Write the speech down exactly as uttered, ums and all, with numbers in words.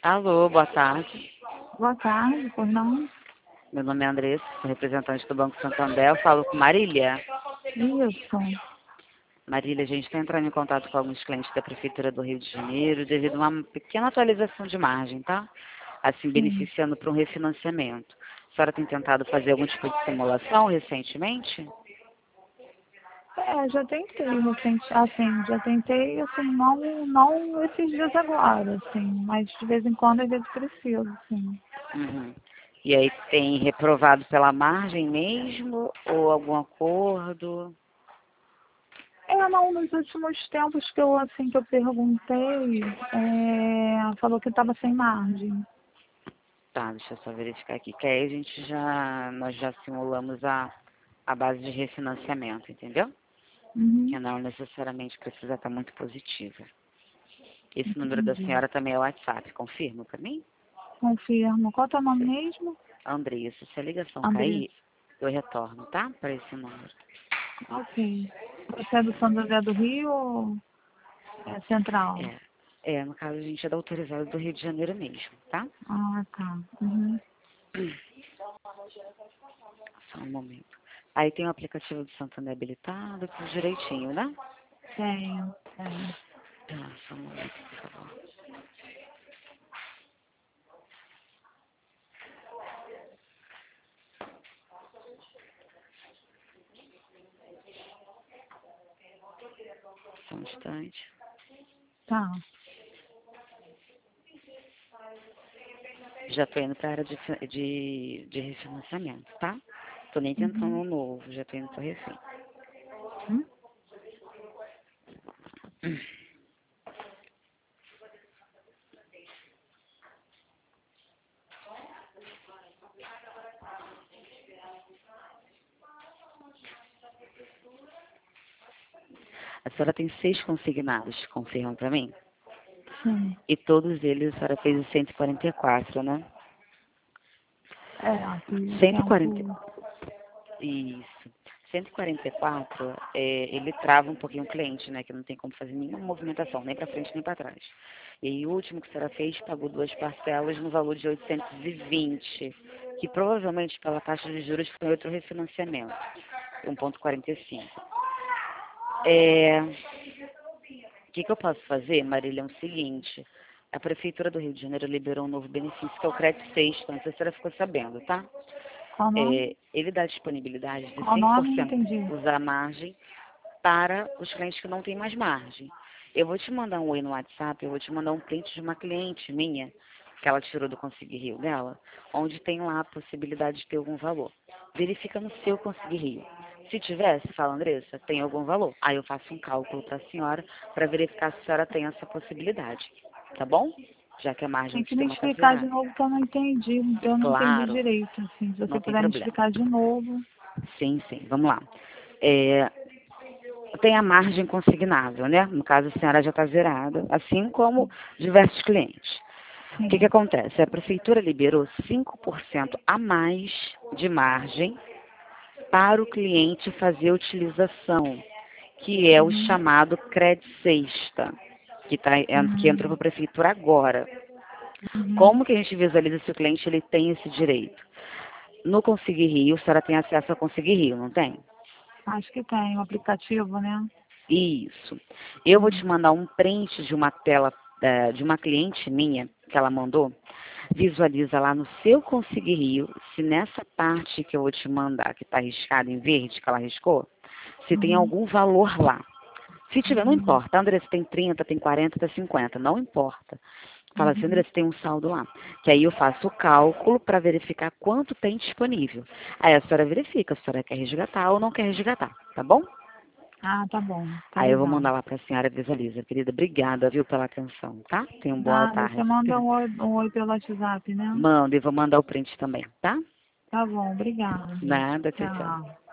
Alô, boa tarde. Boa tarde, pois não? Meu nome é Andressa, sou representante do Banco Santander. Eu falo com Marília. Isso. Marília, a gente está entrando em contato com alguns clientes da Prefeitura do Rio de Janeiro devido a uma pequena atualização de margem, tá? Assim, Sim. beneficiando para um refinanciamento. A senhora tem tentado fazer algum tipo de simulação recentemente? É, já tentei recente, assim, já tentei, assim, não, não esses dias agora, assim, mas de vez em quando às vezes preciso, assim. Uhum. E aí tem reprovado pela margem mesmo ou algum acordo? É, não, nos últimos tempos que eu, assim, que eu perguntei, é, falou que estava sem margem. Tá, deixa eu só verificar aqui, que aí a gente já, nós já simulamos a, a base de refinanciamento, entendeu? Que Uhum, não necessariamente precisa estar muito positiva. Esse número da entendi. senhora também é o WhatsApp, confirma para mim? Confirmo. Qual é o teu nome mesmo? Andressa, se a ligação Andressa. cair, eu retorno, tá? Para esse número. Ok. Você é do São José do Rio ou é Central? É, é, no caso a gente é da autorizada do Rio de Janeiro mesmo, tá? Ah, tá. Uhum. Só um momento. Aí tem o aplicativo do Santander habilitado, tudo direitinho, né? Tenho, tenho. Tá, só um momento, por favor. Só um instante. Tá. Já tô indo para a área de, fi- de, de refinanciamento, tá? Tô nem tentando Uhum. um novo, já tô indo pro refim. Hum? A senhora tem seis consignados, confirma para mim? Sim. E todos eles a senhora fez o cento e quarenta e quatro, né? É, aqui cento e quarenta. tempo. Isso. cento e quarenta e quatro, é, ele trava um pouquinho o cliente, né? Que não tem como fazer nenhuma movimentação, nem para frente nem para trás. E aí o último que a senhora fez pagou duas parcelas no valor de oitocentos e vinte, que provavelmente pela taxa de juros foi outro refinanciamento, um vírgula quarenta e cinco. É, o que, que eu posso fazer, Marília, é o seguinte. A Prefeitura do Rio de Janeiro liberou um novo benefício, que é o Crédito Sexto. Não sei se a senhora ficou sabendo, tá? Qual o nome? É, ele dá disponibilidade de Qual o nome? Não cem por cento entendi. usar a margem para os clientes que não têm mais margem. Eu vou te mandar um oi no WhatsApp, eu vou te mandar um print de uma cliente minha, que ela tirou do Conseguir Rio dela, onde tem lá a possibilidade de ter algum valor. Verifica no seu Conseguir Rio. Se tivesse, fala, Andressa, tem algum valor. Aí eu faço um cálculo para a senhora para verificar se a senhora tem essa possibilidade. Tá bom? Já que a margem Tem do que me sistema está explicar de zerada. novo que eu não entendi. Eu não entendi Claro, direito, assim. Se você não tem puder me problema. explicar de novo. Sim, sim, vamos lá. É, tem a margem consignável, né? No caso, a senhora já está zerada, assim como diversos clientes. O que, que Sim. acontece? A prefeitura liberou cinco por cento a mais de margem para o cliente fazer a utilização, que é o Uhum. chamado crédito sexta, que, tá, que entrou para Uhum. a prefeitura agora. Uhum. Como que a gente visualiza se o cliente ele tem esse direito? No Conseguir Rio, a senhora tem acesso a Conseguir Rio, não tem? Acho que tem um aplicativo, né? Isso. Eu vou Uhum. te mandar um print de uma tela eh, de uma cliente minha que ela mandou. Visualiza lá no seu Conseguir Rio, se nessa parte que eu vou te mandar, que está riscada em verde, que ela riscou, se tem Uhum. algum valor lá. Se tiver, não Uhum. importa. André, se tem trinta, tem quarenta, tem cinquenta, não importa. Fala assim, André, Uhum. se tem um saldo lá. Que aí eu faço o cálculo para verificar quanto tem disponível. Aí a senhora verifica se a senhora quer resgatar ou não quer resgatar, tá bom? Ah, tá bom. Tá Aí eu vou legal. mandar lá para a senhora visualiza, querida. Obrigada, viu, pela atenção, tá? Tenha uma boa Nada, você tarde. manda um oi, um oi pelo WhatsApp, né? Manda e vou mandar o print também, tá? Tá bom, obrigada. Nada, tchau, tchau. Tchau.